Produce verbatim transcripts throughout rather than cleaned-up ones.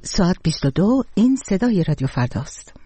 ساعت بیست و دو، این صدای رادیو فرداست.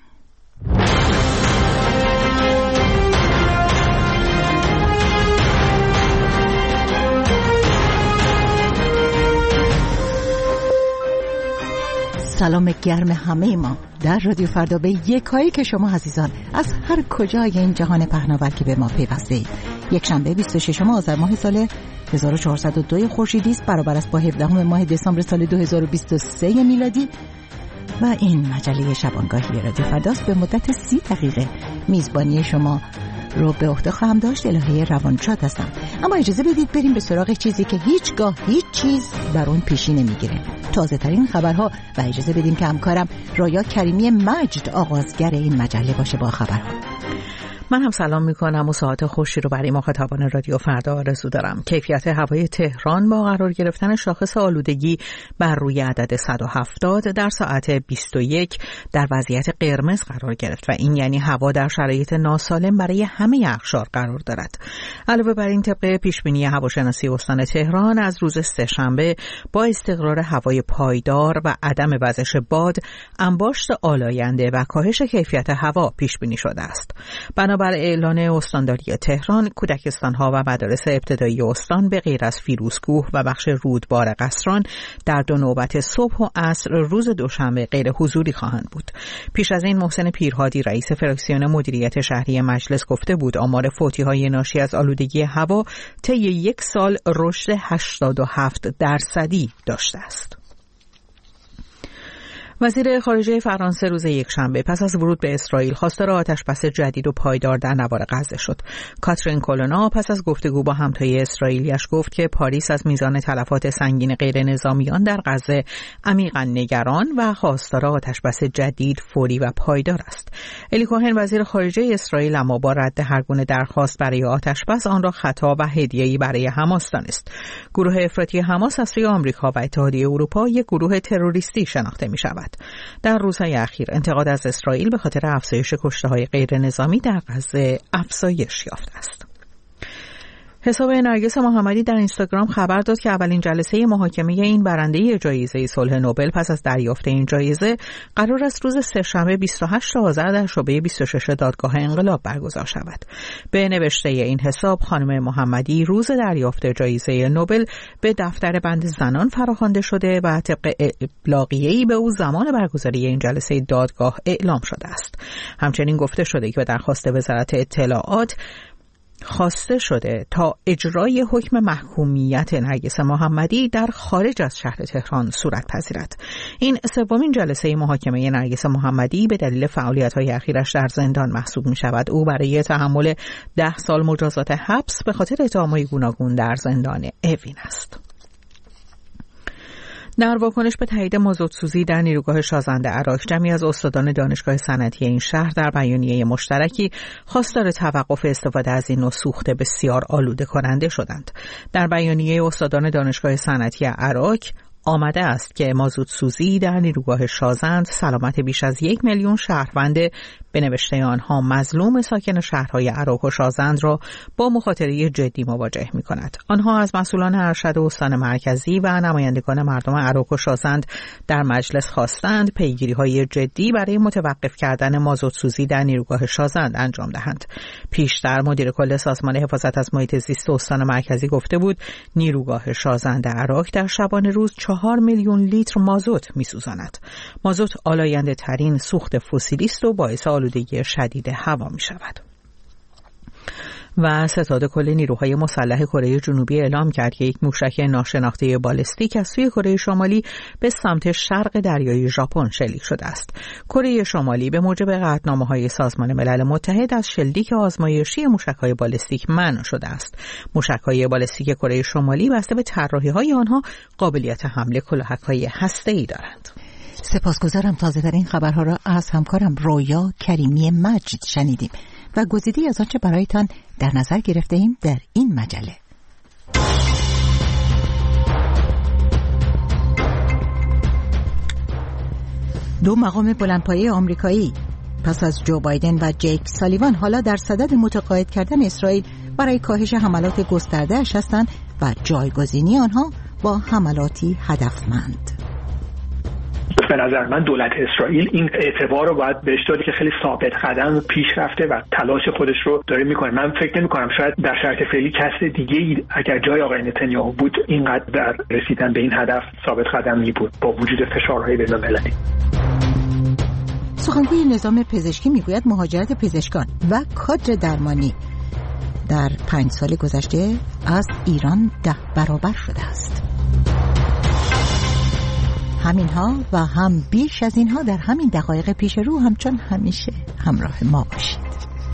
سلام گرم همه ما در رادیو فردا به یکایی که شما عزیزان از هر کجای این جهان پهناور که به ما پیوسته اید. یک شنبه بیست و ششم آذر ماه سال هزار و چهارصد و دو خورشیدی است، برابر است با هفدهم ماه دسامبر سال دو هزار و بیست و سه میلادی. و این مجله شبانگاهی رادیو فرداست. به مدت سی دقیقه میزبانی شما رو به عهده خواهم داشت. الهه روانشاد هستم. اما اجازه بدید بریم به سراغ چیزی که هیچگاه هیچ چیز بر اون پیشی نمیگیره، تازه ترین خبرها. و اجازه بدیم که همکارم رویا کریمی مجد آغازگر این مجله باشه با خبرها. من هم سلام میکنم و ساعت خوشی رو برای مخاطبان رادیو فردا آرزو دارم. کیفیت هوای تهران با قرار گرفتن شاخص آلودگی بر روی عدد صد و هفتاد در ساعت بیست و یک در وضعیت قرمز قرار گرفت و این یعنی هوا در شرایط ناسالم برای همه اقشار قرار دارد. علاوه بر این، طبق پیشبینی هواشناسی استان تهران از روز سه‌شنبه با استقرار هوای پایدار و عدم وزش باد، انباشت آلاینده و کاهش کیفیت هوا پیش بینی شده است. بنابر اعلان استانداری تهران، کودکستان‌ها و مدارس ابتدایی استان به غیر از فیروزکوه و بخش رودبار قصران در دو نوبت صبح و عصر روز دوشنبه غیر حضوری خواهند بود. پیش از این محسن پیرهادی رئیس فراکسیون مدیریت شهری مجلس گفته بود آمار فوتی‌های ناشی از آلودگی هوا طی یک سال رشد هشتاد و هفت درصدی داشته است. وزیر خارجه فرانسه روز یکشنبه پس از ورود به اسرائیل خواستار آتشبس جدید و پایدار در نوار غزه شد. کاترین کولونا پس از گفتگو با همتای اسرائیلیش گفت که پاریس از میزان تلفات سنگین غیر نظامیان در غزه عمیقاً نگران و خواستار آتشبس جدید، فوری و پایدار است. الی کوهن وزیر خارجه اسرائیل اما با رد هر گونه درخواست برای آتشبس آن را خطا و هدیه‌ای برای حماس دانست. گروه افراطی حماس از سوی آمریکا و اتحادیه اروپا یک گروه تروریستی شناخته می‌شود. در روزهای اخیر انتقاد از اسرائیل به خاطر افزایش کشته‌های غیر نظامی در غزه افزایش یافته است. حساب نرگس محمدی در اینستاگرام خبر داد که اولین جلسه محاکمه این برنده جایزه صلح نوبل پس از دریافت این جایزه قرار است روز سه‌شنبه بیست و هشتم آذر در شعبه بیست و شش دادگاه انقلاب برگزار شود. به نوشته این حساب، خانم محمدی روز دریافت جایزه نوبل به دفتر بند زنان فراخوانده شده و طبق ابلاغیه‌ای به او زمان برگزاری این جلسه دادگاه اعلام شده است. همچنین گفته شده که به درخواست وزارت اطلاعات خواسته شده تا اجرای حکم محکومیت نرگس محمدی در خارج از شهر تهران صورت پذیرد. این سومین جلسه محاکمه نرگس محمدی به دلیل فعالیت‌های اخیرش در زندان محسوب می‌شود. او برای تحمل ده سال مجازات حبس به خاطر اتهام‌های گوناگون در زندان اوین است. در واکنش به تایید مازوت‌سوزی در نیروگاه شازند عراق، جمعی از استادان دانشگاه صنعتی این شهر در بیانیه مشترکی خواستار توقف استفاده از این نوع سوخت بسیار آلوده کننده شدند. در بیانیه استادان دانشگاه صنعتی عراق آمده است که مازوت‌سوزی در نیروگاه شازند سلامت بیش از یک میلیون شهروند به نوشته آنها مظلوم ساکن شهرهای عراق و شازند را با مخاطره جدی مواجه می کند. آنها از مسئولان ارشد استان مرکزی و نمایندگان مردم عراق و شازند در مجلس خواستند پیگیری‌های جدی برای متوقف کردن مازوت‌سوزی در نیروگاه شازند انجام دهند. پیشتر مدیر کل سازمان حفاظت از محیط زیست استان مرکزی گفته بود نیروگاه شازند عراق در شبانه روز چهار میلیون لیتر مازوت می‌سوزاند. مازوت آلاینده ترین سوخت فسیلی است و باعث آلودگی شدید هوا می شود. و ستاد کل نیروهای مسلح کره جنوبی اعلام کرد که یک موشک ناشناخته بالستیک از سوی کره شمالی به سمت شرق دریای ژاپن شلیک شده است. کره شمالی به موجب قطعنامه‌های سازمان ملل متحد از شلیک آزمایشی موشک‌های بالستیک منع شده است. موشک‌های بالستیک کره شمالی بسته به طراحی‌های آنها قابلیت حمل کلاهک‌های هسته‌ای دارند. سپاسگزارم. تازه ترین خبرها را از همکارم رویا کریمی مجد شنیدیم و گزیده‌ای از آنچه برایتان در نظر گرفته ایم در این مجله. دو مقام بلندپایه آمریکایی پس از جو بایدن و جیک سالیوان حالا در صدد متقاعد کردن اسرائیل برای کاهش حملات گسترده‌اش هستند و جایگزینی آنها با حملاتی هدفمند. به نظر من دولت اسرائیل این اعتبار رو باید بهش داد که خیلی ثابت قدم پیش رفته و تلاش خودش رو داره میکنه. من فکر نمی‌کنم شاید در شرایط فعلی کس دیگه اگر جای آقای نتانیاهو بود اینقدر در رسیدن به این هدف ثابت قدمی بود با وجود فشارهای بین‌المللی. سخنگوی نظام پزشکی میگوید مهاجرت پزشکان و کادر درمانی در پنج سال گذشته از ایران ده برابر شده است. همینها و هم بیش از اینها در همین دقایق پیش رو، همچون همیشه همراه ما باشید.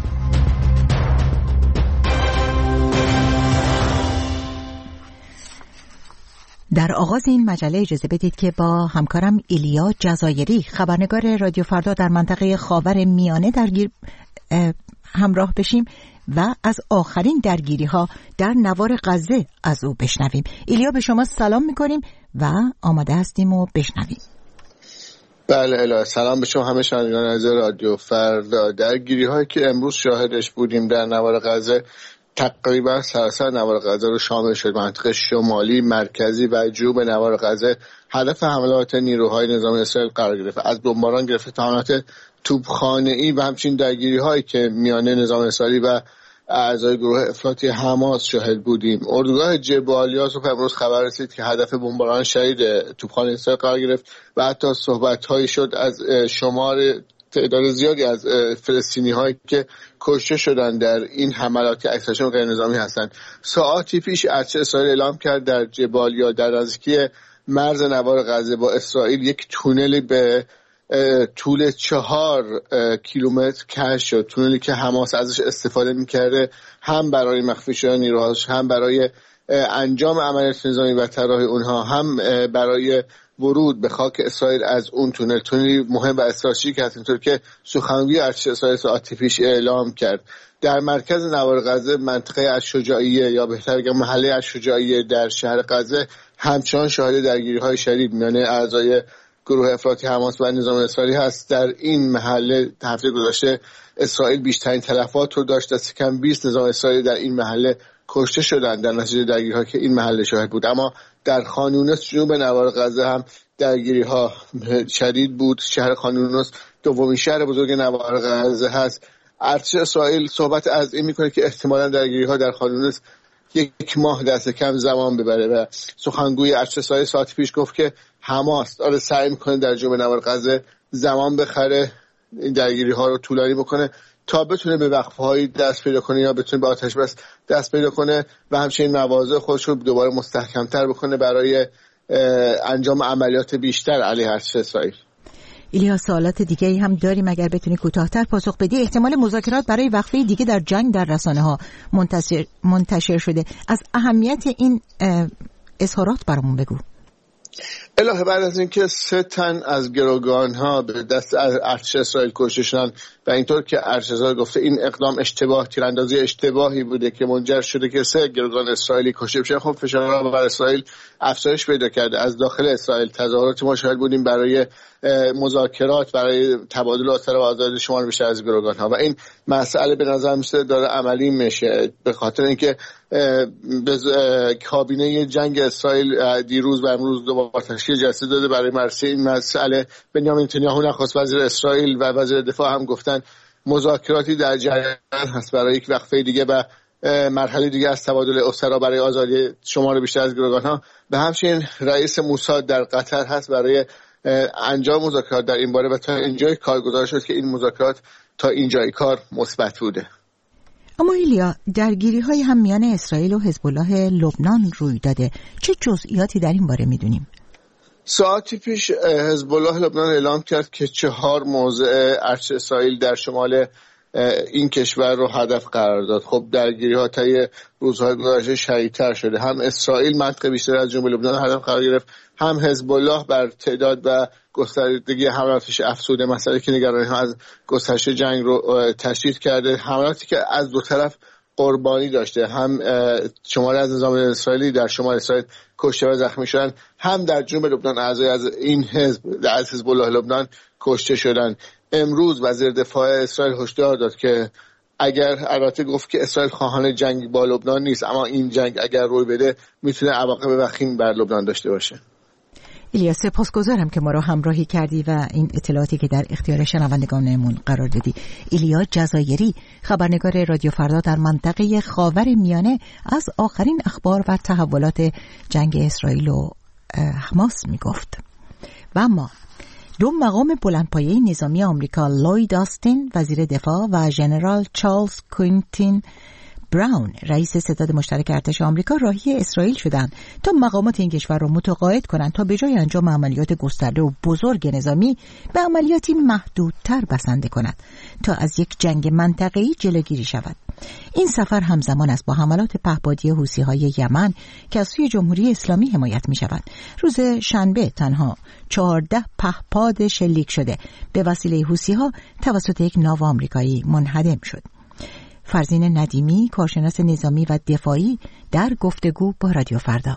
در آغاز این مجله اجازه بدید که با همکارم ایلیا جزایری خبرنگار رادیو فردا در منطقه خاور میانه درگیر همراه بشیم و از آخرین درگیری ها در نوار غزه از او بشنویم. ایلیا، به شما سلام میکنیم و آماده هستیم و بشنویم. بله الهی، سلام به شما همه شنوندگان عزیز رادیو فردا. درگیری هایی که امروز شاهدش بودیم در نوار غزه تقریبا سراسر نوار غزه رو شامل شد. منطقه شمالی، مرکزی و جنوب نوار غزه هدف حملات نیروهای نظامی اسرائیل قرار گرفت. از بمباران گرفته تا حملات توپخانه‌ای و همچنین درگیری هایی که میانه نظام اسرائیلی و اعضای گروه افراطی حماس شاهد بودیم. اردوگاه جبالیا صبح امروز خبر رسید که هدف بمباران شدید توپخانه اسرائیل قرار گرفت و حتی صحبت‌هایی شد از شمار تعداد زیادی از فلسطینی هایی که کشته شدن در این حملات که اکثرشون غیر نظامی هستند. ساعتی پیش ارتش اسرائیل اعلام کرد در جبالیا در نزدیکی مرز نوار غزه با اسرائیل یک تونلی به طول چهار کیلومتر کشف شد. تونلی که حماس ازش استفاده میکرده هم برای مخفی شدن نیروهاش، هم برای انجام عملیات نظامی و طراحی اونها، هم برای ورود به خاک اسرائیل از اون تونل. تونلی مهم و استراتژیک هست، اینطور که سخنگوی ارتش اسرائیل ساعتی پیش اعلام کرد. در مرکز نوار غزه منطقه الشجاعیه یا بهتر بگم محله الشجاعیه در شهر غزه همچنان شاهد درگیری‌های شدید میان اعضای گروه افراطی حماس و نظام اسرائیلی هست. در این محله هفته گذشته اسرائیل بیشترین تلفات رو داشت. دست کم بیست نظام اسرائیلی در این محله کشته شدند در نتیجه درگیری‌ها که این محله شاهد بود. اما در خان یونس جنوب نوار غزه هم درگیری‌ها شدید بود. شهر خان یونس دومین شهر بزرگ نوار غزه هست. ارتش اسرائیل صحبت از این می‌کنه که احتمالاً درگیری‌ها در خان یونس یک ماه دست کم زمان ببره و سخنگوی ارتش اسرائیل ساعت پیش گفت که حماس داره سعی میکنه در جنوب نوار غزه زمان بخره، این درگیری ها رو طولانی بکنه تا بتونه به وقفه‌های دست پیدا کنه یا بتونه به آتش بس دست پیدا کنه و همچنین مواضع خودش رو دوباره مستحکم‌تر بکنه برای انجام عملیات بیشتر علیه ارتش اسرائیل. ایلیا، سوالات دیگه ای هم داریم، اگر بتونی کوتاه‌تر پاسخ بدی. احتمال مذاکرات برای وقفه دیگه در جنگ در رسانه‌ها منتشر منتشر شده. از اهمیت این اظهارات برامون بگو. الهه، بعد از اینکه سه تن از گروگان‌ها به دست ارتش اسرائیل کشته شدن و اینطور که ارتش اسرائیل گفته این اقدام اشتباه، تیراندازی اشتباهی بوده که منجر شده که سه گروگان اسرائیلی کشته بشن، خب فشارها بر اسرائیل افزایش پیدا کرده. از داخل اسرائیل تظاهرات ما شاهد بودیم برای مذاکرات، برای تبادل آثار و آزادی شمار بیشتر از گروگان‌ها و این مسئله به نظر میاد داره عملی میشه، به خاطر اینکه کابینه جنگ اسرائیل دیروز و امروز دوباره تشکیل جلسه داده برای بررسی این مسئله. بنیامین نتانیاهو نخست وزیر اسرائیل و وزیر دفاع هم گفتن مذاکراتی در جریان هست برای یک وقفه دیگه و مرحله دیگه از تبادل اسرا برای آزادی شمار بیشتر از گروگان‌ها. و همچنین رئیس موساد در قطر هست برای انجام مذاکرات در این باره و تا اینجای کار گزارش شد که این مذاکرات تا اینجای کار مثبت بوده. اما ایلیا، درگیری های هم میان اسرائیل و حزب الله لبنان روی داده. چه جزئیاتی در این باره میدونیم؟ ساعتی پیش حزب الله لبنان اعلام کرد که چهار موضع ارتش اسرائیل در شمال این کشور رو هدف قرار داد. خب درگیری ها طی روزهای گذشته شدیدتر شده. هم اسرائیل منطقه بیشتر از جنوب لبنان هدف قرار گرفت، هم حزب الله بر تعداد و گستردگی حملاتش افزوده، مسئله که نگرانی ها از گسترش جنگ رو تشدید کرده. حملاتی که از دو طرف قربانی داشته، هم شماری از نظام اسرائیلی در شمال اسرائیل کشته و زخمی شدن، هم در جنوب لبنان اعضای از این حزب از حزب الله لبنان کشته شدن. امروز وزیر دفاع اسرائیل هشدار داد که اگر البته گفت که اسرائیل خواهان جنگ با لبنان نیست، اما این جنگ اگر روی بده میتونه عواقب وخیم بر لبنان داشته باشه. ایلیا، سپاسگزارم که ما رو همراهی کردی و این اطلاعاتی که در اختیار شنوندگانمون قرار دادی. ایلیا جزایری، خبرنگار رادیو فردا در منطقه خاور میانه، از آخرین اخبار و تحولات جنگ اسرائیل و حماس میگفت. و اما دو مقام بلندپایه نظامی آمریکا، لوید آستین وزیر دفاع و ژنرال چارلز کوینتین براون رئیس ستاد مشترک ارتش آمریکا راهی اسرائیل شدند تا مقامات این کشور را متقاعد کنند تا به جای انجام عملیات گسترده و بزرگ نظامی به عملیاتی محدودتر بسنده کند تا از یک جنگ منطقه‌ای جلوگیری شود. این سفر همزمان است با حملات پهپادی حوثی‌های یمن که از سوی جمهوری اسلامی حمایت می‌شوند. روز شنبه تنها چهارده پهپاد شلیک شده به وسیله حوثی‌ها توسط یک ناو آمریکایی منهدم شد. فرزین ندیمی، کارشناس نظامی و دفاعی، در گفتگو با رادیو فردا: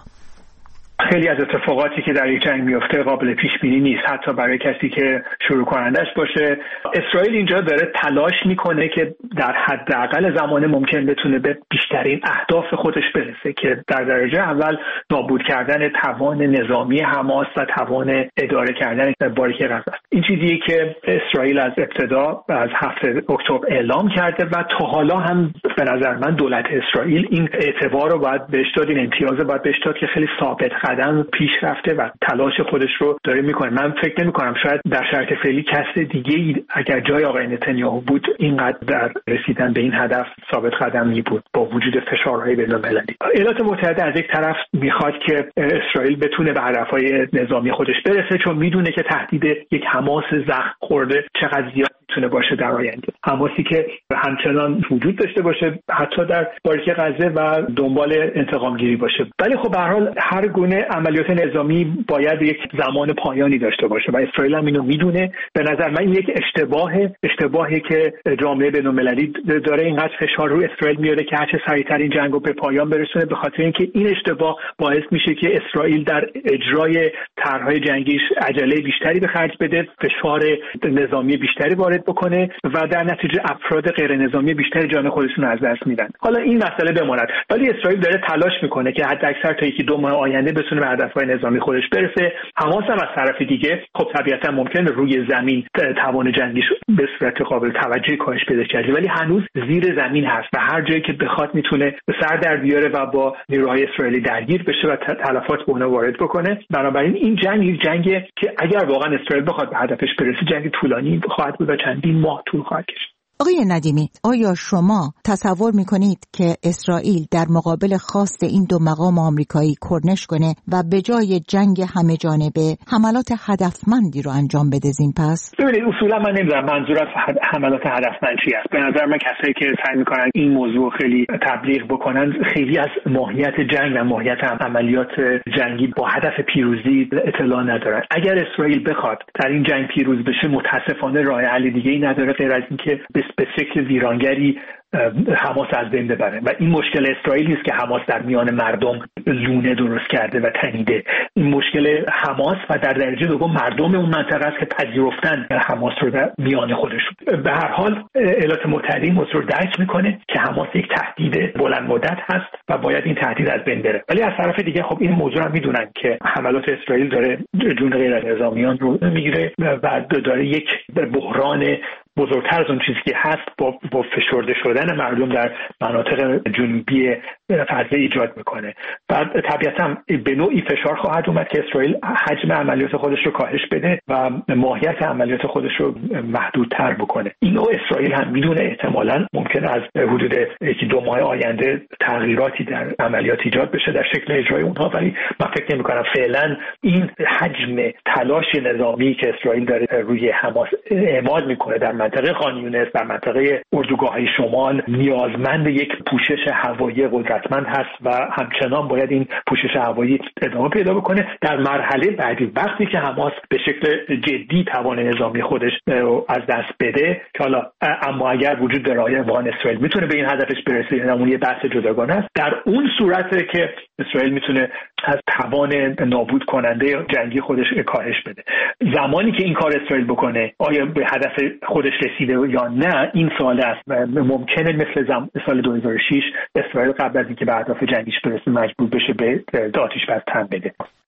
خیلی از اتفاقاتی که در یک جنگ میفته قابل پیش بینی نیست، حتی برای کسی که شروع کنندش باشه. اسرائیل اینجا داره تلاش میکنه که در حداقل زمان ممکن بتونه به بیشترین اهداف خودش برسه که در درجه اول نابود کردن توان نظامی حماس و توان اداره کردن باریک غزه است. این چیزیه که اسرائیل از ابتدا از هفتم اکتبر اعلام کرده و تا حالا هم به نظر من دولت اسرائیل این اعتبار رو باید بهش داد، این امتیاز رو باید بهش داد که خیلی ثابت قدم پیش رفته و تلاش خودش رو داره میکنه. من فکر نمی کنم شاید در شرایط فعلی کس دیگه ای اگر جای آقای نتانیاهو بود اینقدر در رسیدن به این هدف ثابت قدمی بود با وجود فشارهای بین‌المللی. ایالات متحده از یک طرف میخواد که اسرائیل بتونه به هدفهای نظامی خودش برسه، چون میدونه که تهدید یک حماس زخم خورده چقدر زیاد میتونه باشه در آینده. حماسی که همچنان وجود داشته باشه حتی در باریک غزه و دنبال انتقام گیری باشه. ولی خب به هر حال هر گونه عملیات نظامی باید یک زمان پایانی داشته باشه و اسرائیل هم اینو میدونه. به نظر من یک اشتباه اشتباهی که جامعه بین‌المللی داره اینقدر فشار رو اسرائیل میاره که هر چه سریعتر این جنگو به پایان برسونه، به خاطر اینکه این اشتباه باعث میشه که اسرائیل در اجرای طرح‌های جنگیش عجله بیشتری به خرج بده، فشار نظامی بیشتری وارد بکنه و در نتیجه افراد غیر نظامی بیشتری جان خودشون از دست میدن. حالا این مسئله بماند، ولی اسرائیل داره تلاش میکنه که حداکثر تا یکی دو ماه آینده بتونه به هدفهای نظامی خودش برسه. حماس هم از طرف دیگه خب طبیعتا ممکنه روی زمین توان جنگیش به صورت قابل توجهی کاهش پیدا کرده، ولی هنوز زیر زمین هست و هر جایی که بخواد میتونه به سر در بیاره و با نیروهای اسرائیلی درگیر بشه و تلفات به اونها وارد بکنه. بنابراین این جنگ جنگی که اگر واقعا اسرائیل بخواد به هدفش برسه جنگ طولانی خواهد بود و چندین ماه طول خواهد کشید. آقای ندیمی، آیا شما تصور میکنید که اسرائیل در مقابل خواست این دو مقام آمریکایی کرنش کنه و به جای جنگ همه جانبه حملات هدفمندی رو انجام بده زین پس؟ ببینید اصولا من نمیدونم منظور از حملات هدفمند چی است. به نظر من کسایی که سعی میکنن این موضوع خیلی تبلیغ بکنن خیلی از ماهیت جنگ و ماهیت عملیات جنگی با هدف پیروزی اطلاع ندارن. اگر اسرائیل بخواد در این جنگ پیروز بشه متاسفانه راه حل دیگه‌ای نداره غیر از اینکه به شکل ویرانگری حماس از بین ببره و این مشکل اسرائیل نیست که حماس در میان مردم لونه درست کرده و تنیده. این مشکل حماس و در درجه دوم مردم اون منطقه است که پذیرفتن حماس رو در میان خودشون. به هر حال ایالات متحده موضوع رو درک میکنه که حماس یک تهدید بلند مدت هست و باید این تهدید از بین بره، ولی از طرف دیگه خب این موضوع رو میدونن که حملات اسرائیل داره جون غیر نظامیان رو میگیره و داره یک بحران بزرگتر از اون چیزی که هست با با فشرده شدن مردم در مناطق جنوبی غزه ایجاد میکنه و طبیعتا به نوعی فشار خواهد اومد که اسرائیل حجم عملیات خودش رو کاهش بده و ماهیت عملیات خودش رو محدودتر بکنه. اینو اسرائیل هم میدونه. احتمالاً ممکنه از حدود یکی دو ماه آینده تغییراتی در عملیات ایجاد بشه در شکل اجرای اونها، ولی من فکر نمی‌کنم فعلا این حجم تلاش نظامی که اسرائیل داره روی حماس اعمال میکنه در منطقه خان یونس، در منطقه اردوگاه‌های شمال نیازمند یک پوشش هوایی قدرتمند هست و همچنان باید این پوشش هوایی ادامه پیدا بکنه. در مرحله بعدی وقتی که حماس به شکل جدی توان نظامی خودش از دست بده که حالا اما اگر وجود داره واقعا اسرائیل میتونه به این هدفش برسه، یعنی اون یه بحث جداگانه است. در اون صورته که اسرائیل میتونه از توان نابود کننده جنگی خودش کاهش بده. زمانی که این کار اسرائیل بکنه آیا به هدف خودش رسیده یا نه این سوال است. ممکنه مثل زم... سال دو هزار و شش اسرائیل قبل از اینکه به اهداف جنگیش برسه مجبور بشه به آتش بس تن بده.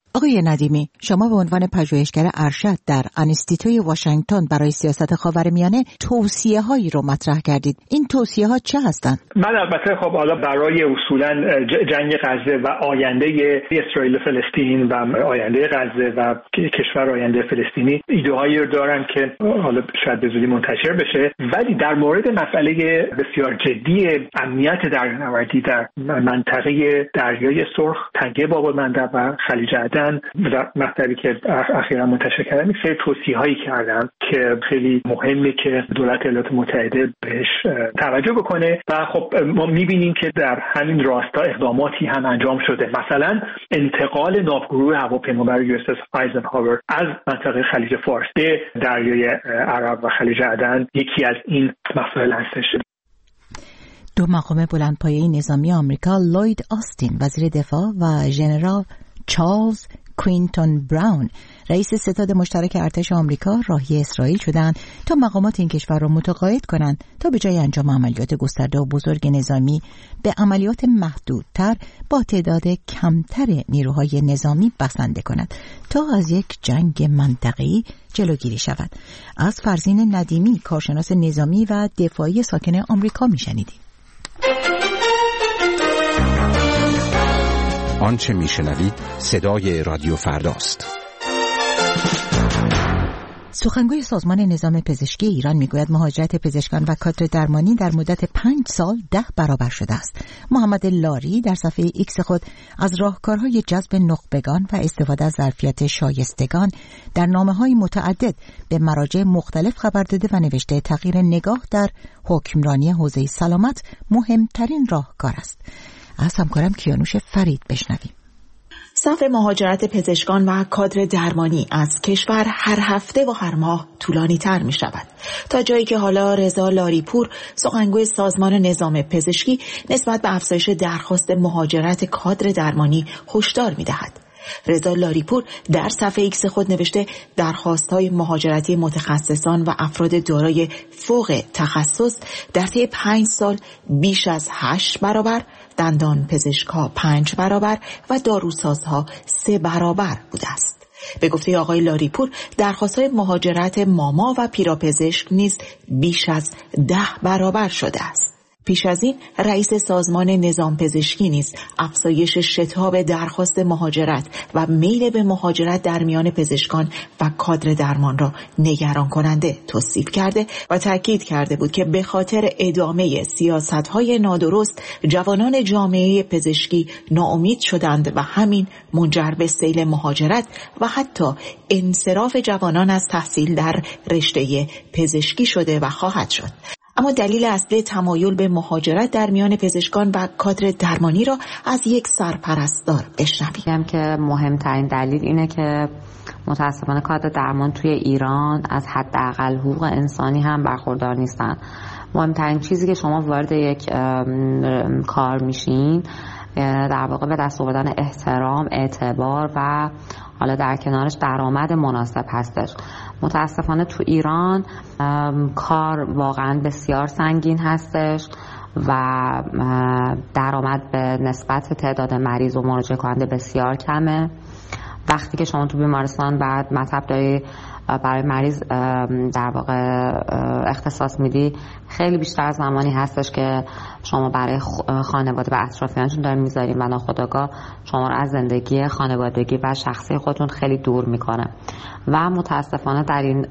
آقای ندیمی، شما به عنوان پژوهشگر ارشد در انستیتوی واشنگتن برای سیاست خاورمیانه توصیه هایی رو مطرح کردید. این توصیه ها چه هستند؟ من البته خب حالا برای اصولا جنگ غزه و آینده اسرائیل و فلسطین و آینده غزه و کشور آینده فلسطینی ایده هایی رو دارم که حالا شاید به زودی منتشر بشه، ولی در مورد مسئله بسیار جدی امنیت دریانوردی در منطقه دریای سرخ، تنگه باب المندب و خلیج عدن و مطلبی که اخیرا منتشر کردم، سری توصیه‌هایی کردم که خیلی مهمه که دولت ایالات متحده بهش توجه بکنه و خب ما می‌بینیم که در همین راستا اقداماتی هم انجام شده. مثلا انتقال ناوگروه هواپیمابر یو اس اس آیزنهاور از منطقه خلیج فارس به دریای عرب و خلیج عدن یکی از این مسائل هستش. دو مقام بلندپایه نظامی آمریکا، لوید آستین وزیر دفاع و ژنرال چارلز کوینتون براون رئیس ستاد مشترک ارتش آمریکا راهی اسرائیل شدند تا مقامات این کشور را متقاعد کنند تا به جای انجام عملیات گسترده و بزرگ نظامی به عملیات محدودتر با تعداد کمتر نیروهای نظامی بسنده کند تا از یک جنگ منطقه‌ای جلوگیری شود. از فرزین ندیمی، کارشناس نظامی و دفاعی ساکن آمریکا میشنیدیم. آنچه میشنوید صدای رادیو فرداست. سخنگوی سازمان نظام پزشکی ایران میگوید مهاجرت پزشکان و کادر درمانی در مدت پنج سال ده برابر شده است. محمد لاری در صفحه ایکس خود از راهکارهای جذب نخبگان و استفاده از ظرفیت شایستگان در نامه‌های متعدد به مراجع مختلف خبر داده و نوشته تغییر نگاه در حکمرانی حوزه سلامت مهمترین راهکار است. از همکارم کیانوش فرید بشنویم. صف مهاجرت پزشکان و کادر درمانی از کشور هر هفته و هر ماه طولانی تر می شود، تا جایی که حالا رضا لاریپور، سخنگوی سازمان نظام پزشکی، نسبت به افزایش درخواست مهاجرت کادر درمانی هشدار می دهد. رضا لاریپور در صفحه ایکس خود نوشته درخواست‌های مهاجرتی متخصصان و افراد دارای فوق تخصص در طی پنج سال بیش از هشت برابر، دندان پزشک‌ها پنج برابر و داروسازها سه برابر بوده است. به گفته آقای لاریپور درخواست‌های مهاجرت ماما و پیراپزشک نیز بیش از ده برابر شده است. پیش از این رئیس سازمان نظام پزشکی نیز افزایش شتاب درخواست مهاجرت و میل به مهاجرت در میان پزشکان و کادر درمان را نگران کننده توصیف کرده و تاکید کرده بود که به خاطر ادامه سیاست‌های نادرست جوانان جامعه پزشکی ناامید شدند و همین منجر به سیل مهاجرت و حتی انصراف جوانان از تحصیل در رشته پزشکی شده و خواهد شد. اما دلیل اصلی تمایل به مهاجرت در میان پزشکان و کادر درمانی را از یک سرپرستار بشنویم. که مهمترین دلیل اینه که متاسفانه کادر درمان توی ایران از حداقل حقوق انسانی هم برخوردار نیستن. مهمترین چیزی که شما وارد یک کار میشین در واقع به دست آوردن احترام، اعتبار و حالا در کنارش درآمد مناسب هستش. متاسفانه تو ایران کار واقعا بسیار سنگین هستش و درآمد به نسبت تعداد مریض و مراجعه کننده بسیار کمه. وقتی که شما تو بیمارستان بعد مطب داری برای مریض در واقع اختصاص میدی، خیلی بیشتر از زمانی هستش که شما برای خانواده و اطرافیانتون دارین میذارین و ناخودآگاه شما رو از زندگی خانوادگی و شخصی خودتون خیلی دور میکنه و متاسفانه در این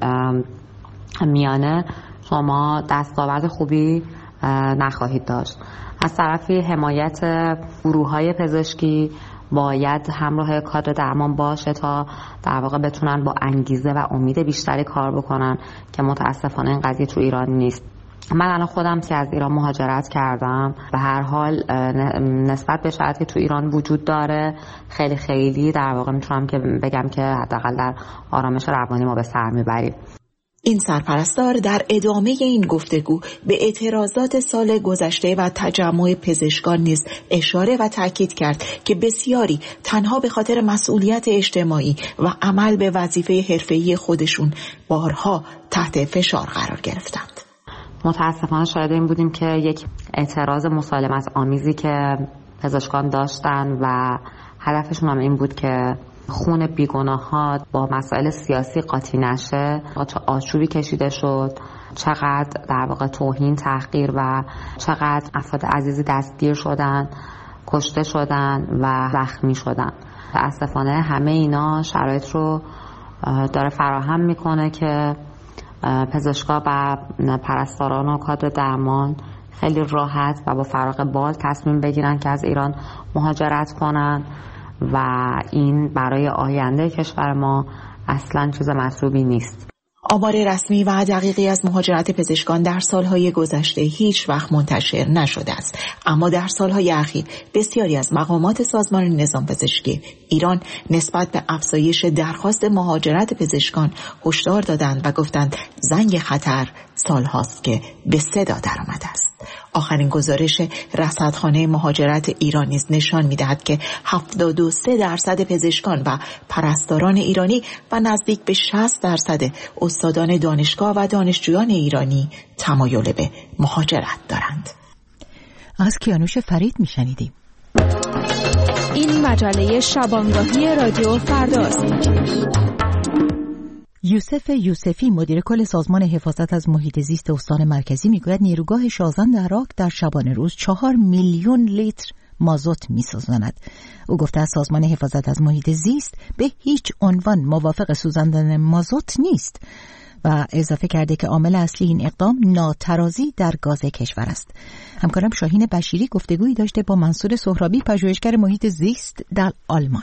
میانه شما دستاورد خوبی نخواهید داشت. از طرفی حمایت گروه‌های پزشکی باید همراه کادر درمان باشه تا در واقع بتونن با انگیزه و امید بیشتری کار بکنن که متاسفانه این قضیه تو ایران نیست. من الان خودم که از ایران مهاجرت کردم، به هر حال نسبت به شرایطی تو ایران وجود داره خیلی خیلی در واقع میتونم که بگم که حداقل در آرامش روانی ما به سر میبریم. این سرپرستار در ادامه این گفتگو به اعتراضات سال گذشته و تجمع پزشکان نیز اشاره و تاکید کرد که بسیاری تنها به خاطر مسئولیت اجتماعی و عمل به وظیفه حرفه‌ای خودشون بارها تحت فشار قرار گرفتند. متاسفانه شاهد این بودیم که یک اعتراض مسالمت آمیزی که پزشکان داشتن و هدفشون هم این بود که خون بیگناهات با مسائل سیاسی قاطی نشه، چه آشوبی کشیده شد، چقدر در واقع توهین، تحقیر و چقدر افراد عزیزی دستگیر شدن، کشته شدن و زخمی شدن. متاسفانه همه اینا شرایط رو داره فراهم میکنه که پزشکا و پرستاران و کادر درمان خیلی راحت و با فراغ بال تصمیم بگیرن که از ایران مهاجرت کنن و این برای آینده کشور ما اصلا چیز مطلوبی نیست. آمار رسمی و دقیقی از مهاجرت پزشکان در سالهای گذشته هیچ وقت منتشر نشده است، اما در سالهای اخیر بسیاری از مقامات سازمان نظام پزشکی ایران نسبت به افزایش درخواست مهاجرت پزشکان هشدار دادند و گفتند زنگ خطر سالهاست که به صدا درآمده است. آخرین گزارش رصدخانه مهاجرت ایران نیز نشان می‌دهد که هفتاد و سه درصد پزشکان و پرستاران ایرانی و نزدیک به شصت درصد استادان دانشگاه و دانشجویان ایرانی تمایل به مهاجرت دارند. از کیانوش فرید میشنیدیم. این مجله شبانگاهی رادیو فرداست. یوسف یوسفی مدیر کل سازمان حفاظت از محیط زیست استان مرکزی میگوید نیروگاه شازن در عراق در شبانه روز چهار میلیون لیتر مازوت میسوزاند. او گفته از سازمان حفاظت از محیط زیست به هیچ عنوان موافق سوزاندن مازوت نیست و اضافه کرده که عامل اصلی این اقدام ناترازی در گاز کشور است. همکارم شاهین بشیری گفتگویی داشته با منصور سهرابی، پژوهشگر محیط زیست در آلمان.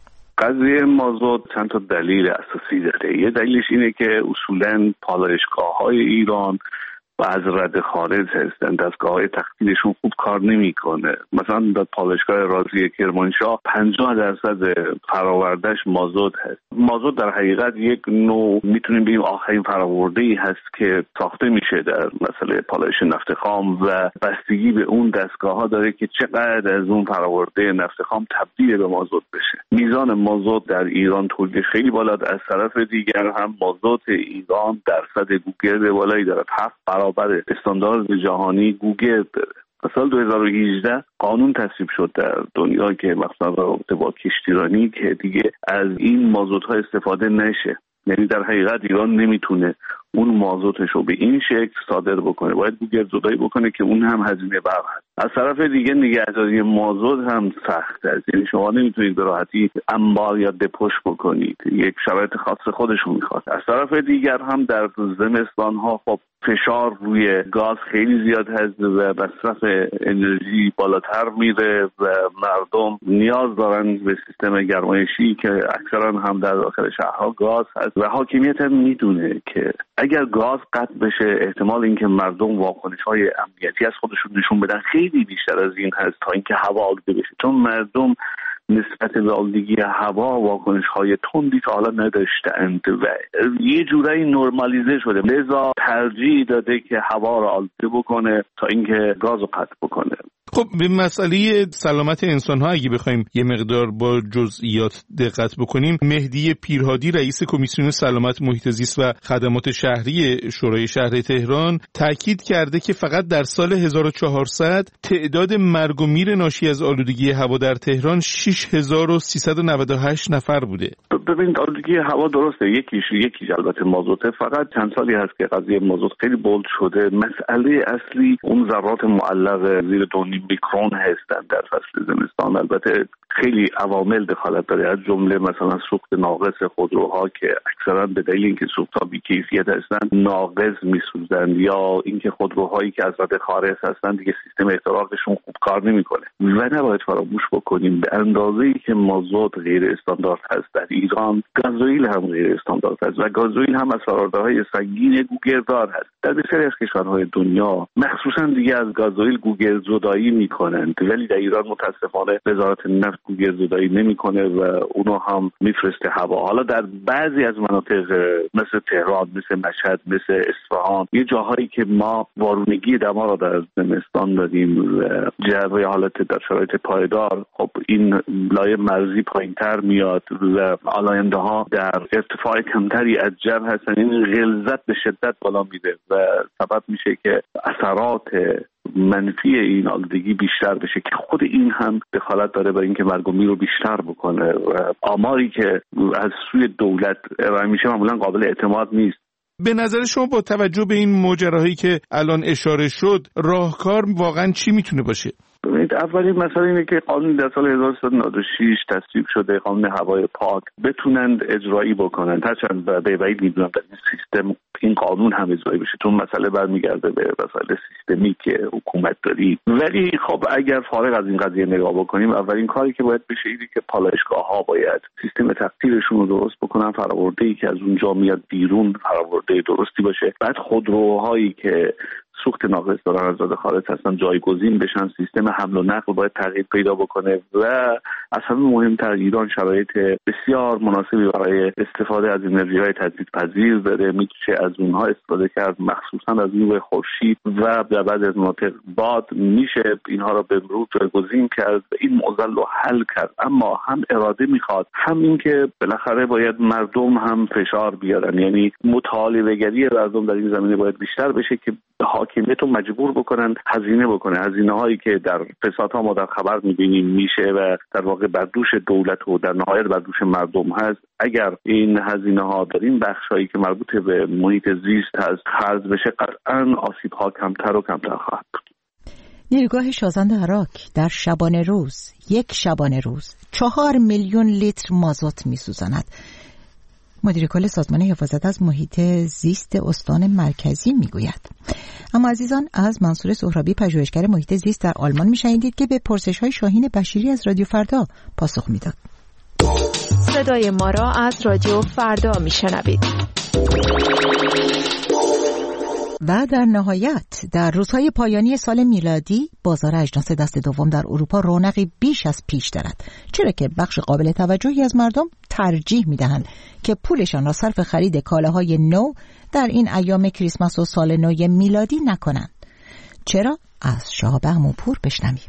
قضیه مازوت چند تا دلیل اساسی داره. یه دلیلش اینه که اصولاً پالایشگاه‌های ایران و از رد خارج هستن، دستگاه‌های تخلیه‌شون خوب کار نمی‌کنه. مثلا در پالایشگاه رازی کرمانشاه پنجاه درصد فرآورده‌اش مازوت هست. مازوت در حقیقت یک نوع میتونیم بگیم آخرین فرآورده‌ای هست که ساخته میشه در مسئله پالایش نفت خام و بستگی به اون دستگاه‌ها داره که چقدر از اون فرآورده نفت خام تبدیل به مازوت بشه. میزان مازوت در ایران تولید خیلی بالاست. از طرف دیگر هم مازوت ایران درصد گوگرد بالایی داره. هفت برابر استاندارد جهانی گوگرد داره. سال دو هزار و هجده قانون تصویب شد در دنیا که مثلا رابطه با کشتیرانی که دیگه از این مازوت‌ها استفاده نشه. یعنی در حقیقت ایران نمیتونه اون مازوتش رو به این شکل صادر بکنه، باید گوگرد زدایی بکنه که اون هم هزینه برق هست. از طرف دیگه نگهداری مازوت هم سخت است، یعنی شما نمیتونید به راحتی انبار یا دپوش بکنید، یک شرایط خاص خودشون میخواد. از طرف دیگر هم در زمستان ها خب فشار روی گاز خیلی زیاد هست و مصرف انرژی بالاتر میره و مردم نیاز دارن به سیستم گرمایشی که اکثرا هم در داخل شهرها گاز هست و حاکمیت هم میدونه که اگر گاز قطع بشه احتمال اینکه مردم واکنش‌های امنیتی از خودشون نشون بدن خیلی بیشتر از این هست تا اینکه هوا آلوده بشه، چون مردم نسبت به آلودگی هوا واکنش‌های تندی تا حالا نداشتند و یه جورایی نرمالیزه شده، لذا ترجیح داده که هوا رو آلوده بکنه تا اینکه گاز رو قطع بکنه. خب به مسئله سلامت انسان‌ها اگه بخوایم یه مقدار با جزئیات دقت بکنیم، مهدی پیرهادی رئیس کمیسیون سلامت محیط زیست و خدمات شهری شورای شهر تهران تاکید کرده که فقط در سال هزار و چهارصد تعداد مرگ و میر ناشی از آلودگی هوا در تهران شش هزار و سیصد و نود و هشت نفر بوده. ببینید آلودگی هوا درسته یکیش یکیش البته مازوته، فقط چند سالی هست که قضیه مازوت خیلی بولد شده. مسئله اصلی اون ذرات معلق زیر دو میکرون هستند در فصل زمستان. البته خیلی عوامل دخالت داره، از جمله مثلا سوخت ناقص خودروها که اکثرا به دلیل اینکه سوخت‌ها بی‌کیفیت هستند ناقص میسوزند، یا اینکه خودروهایی که از رد خارج هستند دیگه سیستم احتراقشون خوب کار نمیکنه. و نباید فراموش بکنیم به اندازه‌ای که مازوت غیر استاندارد هست در ایران، گازوئیل هم غیر استاندارد هست و گازوئیل هم از فرآورده‌های سنگین گوگرددار هست. در بسیاری از کشورهای دنیا مخصوصا دیگه از گازوئیل گوگردزدایی میکنند، ولی در ایران متاسفانه وزارت نفت گوگردزدایی نمیکنه و اونو هم میفرسته هوا. حالا در بعضی از مناطق مثل تهران، مثل مشهد، مثل اصفهان، یه جاهایی که ما وارونگی دما را در زمستان دادیم و جو حالت در شرایط پایدار، خب این لایه مرزی پایینتر میاد و آلاینده ها در ارتفاع کمتری از جو هستن، این غلظت به شدت بالا میره و سبب میشه که اثرات منفی این آلودگی بیشتر بشه که خود این هم دخالت داره برای اینکه مرگ و میر رو بیشتر بکنه و آماری که از سوی دولت ارائه میشه معمولا قابل اعتماد نیست. به نظر شما با توجه به این ماجراهایی که الان اشاره شد راهکار واقعا چی میتونه باشه؟ اولین مسئله اینه که قانون در سال هزار و سیصد و نود و شش تصویب شده، قانون هوای پاک، بتونند اجرایی بکنن. هرچند به بعید میدونم در این سیستم این قانون هم اجرایی بشه، چون مسئله برمیگرده به مسئله سیستمی که حکومت داری. ولی خب اگر فارغ از این قضیه نگاه بکنیم، اولین کاری که باید بشه اینه که پالایشگاه‌ها باید سیستم تقطیرشون رو درست بکنن، فرآورده‌ای که از اونجا میاد بیرون فرآورده درستی باشه. بعد خودروهایی که سوخت ناقص دارن از داده خارج هستن جایگزین بشن، سیستم حمل و نقل باید تغییر پیدا بکنه و از همه مهمتر ایران شرایط بسیار مناسبی برای استفاده از انرژی‌های تجدیدپذیر داره، میشه از اونها استفاده کرد، مخصوصا از نور خورشید و در بعضی از مناطق باد میشه اینها را به مرور جایگزین کرد و این معضل رو حل کرد. اما هم اراده میخواد، هم این که بالاخره باید مردم هم فشار بیارن، یعنی مطالبه‌گری مردم در این زمینه باید بیشتر بشه که حاکمیت رو مجبور بکنن هزینه بکنه. هزینه هایی که در فسادها ما در خبر میبینیم میشه و در واقع بر دوش دولت و در نهایت بر دوش مردم هست. اگر این هزینه ها در این بخش هایی که مربوط به محیط زیست هست خرج بشه، قطعا آسیب ها کمتر و کمتر خواهد بود. نیروگاه شازند عراق در شبانه روز یک شبانه روز چهار میلیون لیتر مازوت میسوزاند. مدیر کل سازمان حفاظت از محیط زیست استان مرکزی میگوید. اما عزیزان، از منصور سهرابی پژوهشگر محیط زیست در آلمان میشنیدید که به پرسش‌های شاهین بشیری از رادیو فردا پاسخ میداد. صدای ما را از رادیو فردا میشنوید. و در نهایت در روزهای پایانی سال میلادی بازار اجناس دست دوم در اروپا رونقی بیش از پیش دارد، چرا که بخش قابل توجهی از مردم ترجیح میدهند که پولشان را صرف خرید کالاهای نو در این ایام کریسمس و سال نو میلادی نکنند. چرا؟ از شهاب عموپور بشنویم.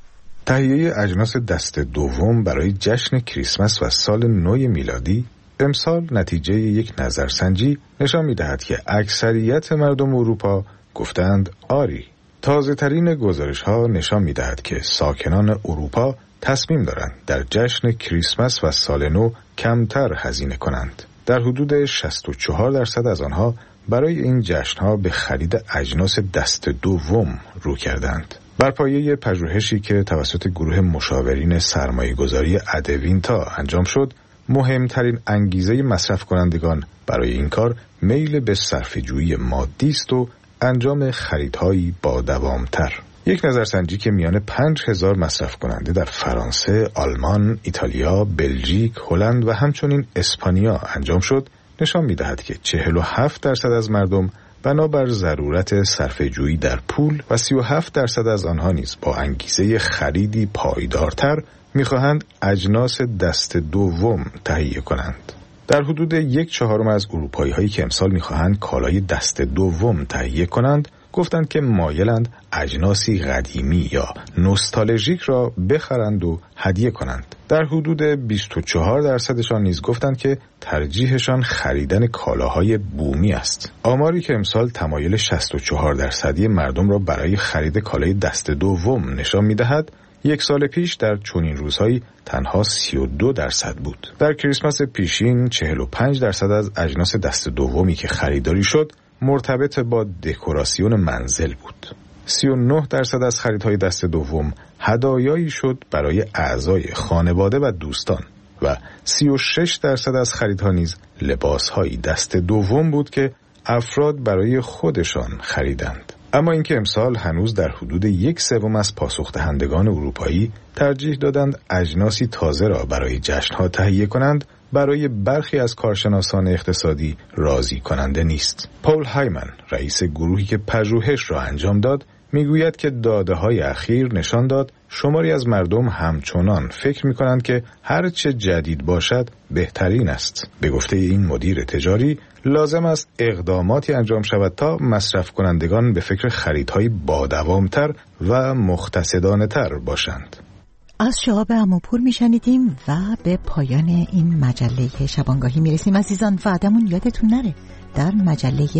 تهیه اجناس دست دوم برای جشن کریسمس و سال نو میلادی امسال نتیجه یک نظرسنجی نشان می‌دهد که اکثریت مردم اروپا گفتند آری. تازه ترین گزارش ها نشان می‌دهد که ساکنان اروپا تصمیم دارند در جشن کریسمس و سال نو کمتر هزینه کنند. در حدود شصت و چهار درصد از آنها برای این جشن‌ها به خرید اجناس دست دوم رو کردند. بر پایه پژوهشی که توسط گروه مشاورین سرمایه‌گذاری ادوینتا انجام شد، مهمترین انگیزه مصرف کنندگان برای این کار میل به صرفه‌جویی مادی است و انجام خریدهایی با دوامتر. یک نظرسنجی که میان پنج هزار مصرف کننده در فرانسه، آلمان، ایتالیا، بلژیک، هلند و همچنین اسپانیا انجام شد، نشان می‌دهد که چهل و هفت درصد از مردم بنابر ضرورت صرفه‌جویی در پول و سی و هفت درصد از آنها نیز با انگیزه خریدی پایدارتر می‌خواهند اجناس دست دوم تهیه کنند. در حدود یک چهارم از اروپایی‌هایی که امسال می‌خواهند کالای دست دوم تهیه کنند، گفتند که مایلند اجناسی قدیمی یا نوستالژیک را بخرند و هدیه کنند. در حدود بیست و چهار درصدشان نیز گفتند که ترجیحشان خریدن کالاهای بومی است. آماری که امسال تمایل شصت و چهار درصدی مردم را برای خرید کالای دست دوم نشان می‌دهد، یک سال پیش در چنین روزهایی تنها سی و دو درصد بود. در کریسمس پیشین چهل و پنج درصد از اجناس دست دومی که خریداری شد مرتبط با دکوراسیون منزل بود. سی و نه درصد از خریدهای دست دوم هدایایی شد برای اعضای خانواده و دوستان و سی و شش درصد از خریدها نیز لباسهای دست دوم بود که افراد برای خودشان خریدند. اما اینکه امسال هنوز در حدود یک سوم از پاسخ دهندگان اروپایی ترجیح دادند اجناسی تازه را برای جشن‌ها تهیه کنند، برای برخی از کارشناسان اقتصادی راضی کننده نیست. پول هایمن، رئیس گروهی که پژوهش را انجام داد، میگوید که داده‌های اخیر نشان داد شماری از مردم همچنان فکر می‌کنند که هر چه جدید باشد بهترین است. به گفته این مدیر تجاری، لازم است اقداماتی انجام شود تا مصرف کنندگان به فکر خریدهای با دوامتر و مقتصدانه‌تر باشند. از شهاب عموپور میشنیدیم و به پایان این مجله شبانگاهی میرسیم. عزیزان، وعدمون یادتون نره، در مجله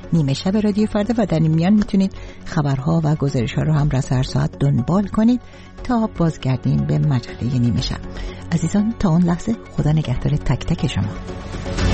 نیمه شب رادیو فردا و در این میان میتونید خبرها و گزارش‌ها رو هم رس هر ساعت دنبال کنید تا بازگردیم به مجله نیمه شب. عزیزان تا اون لحظه خدا نگهدار تک تک شما.